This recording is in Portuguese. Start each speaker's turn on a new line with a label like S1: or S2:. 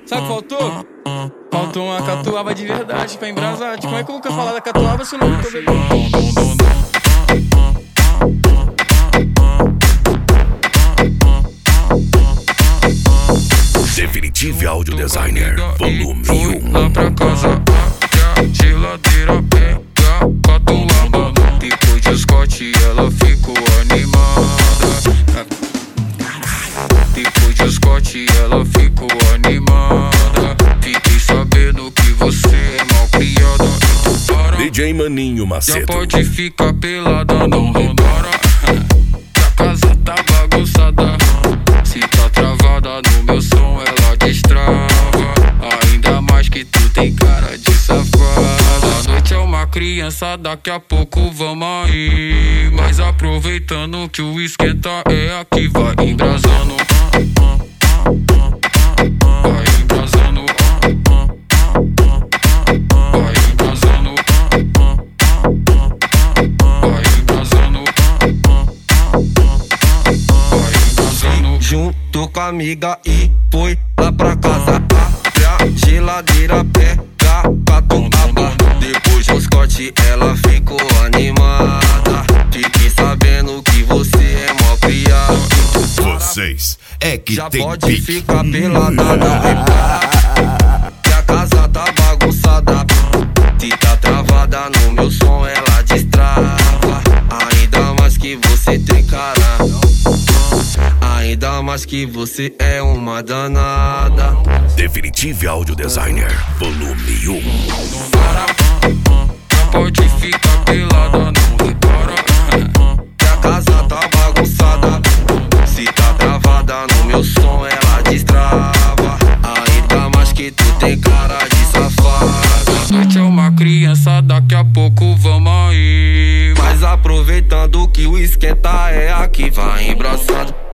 S1: Sabe o que faltou? Faltou uma catuaba de verdade pra embrasar. Como é que eu vou falar da catuaba se eu não tô bebendo?
S2: Definitive Audio Designer, volume 1.
S3: Lá pra casa, a geladeira pega catuaba. Depois de Scott ela ficou animada. Depois de Scott ela ficou animada. Fiquei sabendo que você é mal criada.
S2: DJ Maninho
S3: Já
S2: Macedo.
S3: pode ficar pelada, não repara que a casa tá bagunçada. Se tá travada no meu som, ela destrava. Ainda mais que tu tem cara de safada. A noite é uma criança, daqui a pouco vamos aí. Mas aproveitando que o esquenta é aqui, vai embrasando. Vai embrasando. Vai embrasando. Vai embrasando. Vai embrasando.
S4: Junto com a amiga e foi lá pra casa. Abre a geladeira, pega catuaba. Depois do Scott ela ficou animada. Fiquei sabendo que você é mó criado.
S2: Vocês é que
S4: Já
S2: tem
S4: pode
S2: pique.
S4: ficar pelada, não repara que a casa tá bagunçada. Se tá travada no meu som, ela destrava. Ainda mais que você tem cara. Ainda mais que você é uma danada.
S2: Definitive Audio Designer, volume 1.
S3: Já pode ficar pelada, não repara
S4: Que a casa tá bagunçada. Se tá travada no meu som, ela destrava. Ainda mais que tu tem cara de safada.
S3: A noite é uma criança, daqui a pouco vamos aí.
S4: Mas aproveitando que o esquenta é aqui, vai embraçado.